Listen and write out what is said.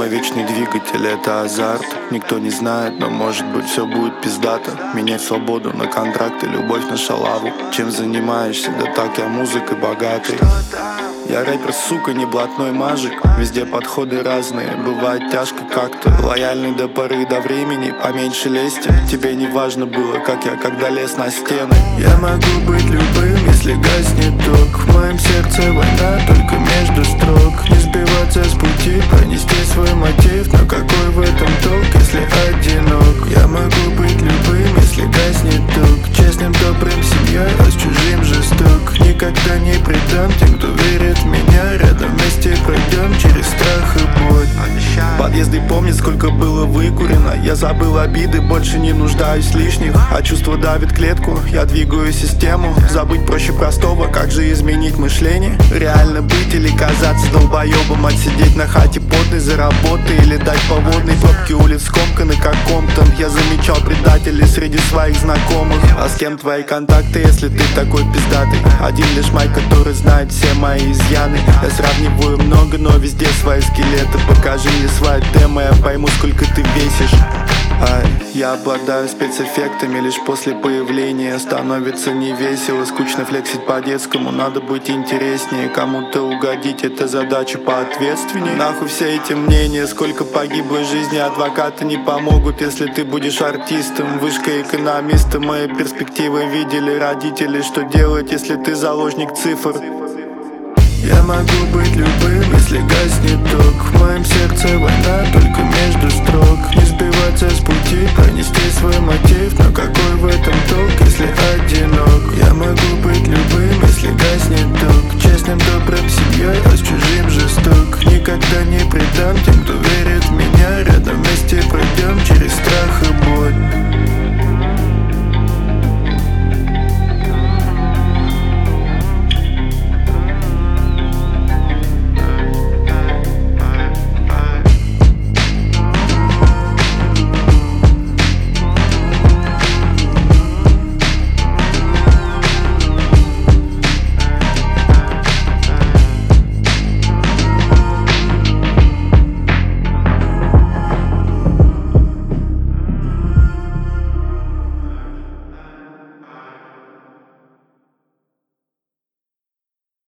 мой вечный двигатель — это азарт. Никто не знает, но может быть все будет пиздато. Менять свободу на контракт и любовь на шалаву. Чем занимаешься? Да так, я музыкой богатый. Я рэпер, сука, не блатной мажик. Везде подходы разные, бывает тяжко как-то. Лояльный до поры до времени, поменьше лести. Тебе не важно было, как я, когда лез на стены. Я могу быть любым, если гаснет ток. В моем сердце война, только между строк. Не сбиваться с пути, пронести свой мотив. Но какой в этом толк, если одинок? Я могу быть любым, если гаснет ток. Честным, добрым, семьей, а с чужим жесток. Никогда не предам тем, кто верит в меня. Рядом вместе пройдем через страх и боль. Подъезды помнят, сколько было выкурено. Я забыл обиды, больше не нуждаюсь в лишних. А чувство давит клетку, я двигаю систему. Забыть проще простого, как же изменить мышление? Реально быть или казаться долбоебом? Отсидеть на хате потной за работой или дать поводной? Пробки улиц скомканы как Комптон. Я замечал предателей среди своих знакомых. А с кем твои контакты, если ты такой пиздатый? Один лишь Майк, который знает все мои изъяны. Я сравниваю много, но везде свои скелеты. Покажи мне свои темы, я пойму, сколько ты весишь. Я обладаю спецэффектами, лишь после появления становится невесело. Скучно флексить по-детскому, надо быть интереснее. Кому-то угодить — это задача поответственнее. Нахуй все эти мнения, сколько погибло жизни. Адвокаты не помогут, если ты будешь артистом. Вышка экономиста, мои перспективы видели родители. Что делать, если ты заложник цифр? Я могу быть любым, если гаснет ток.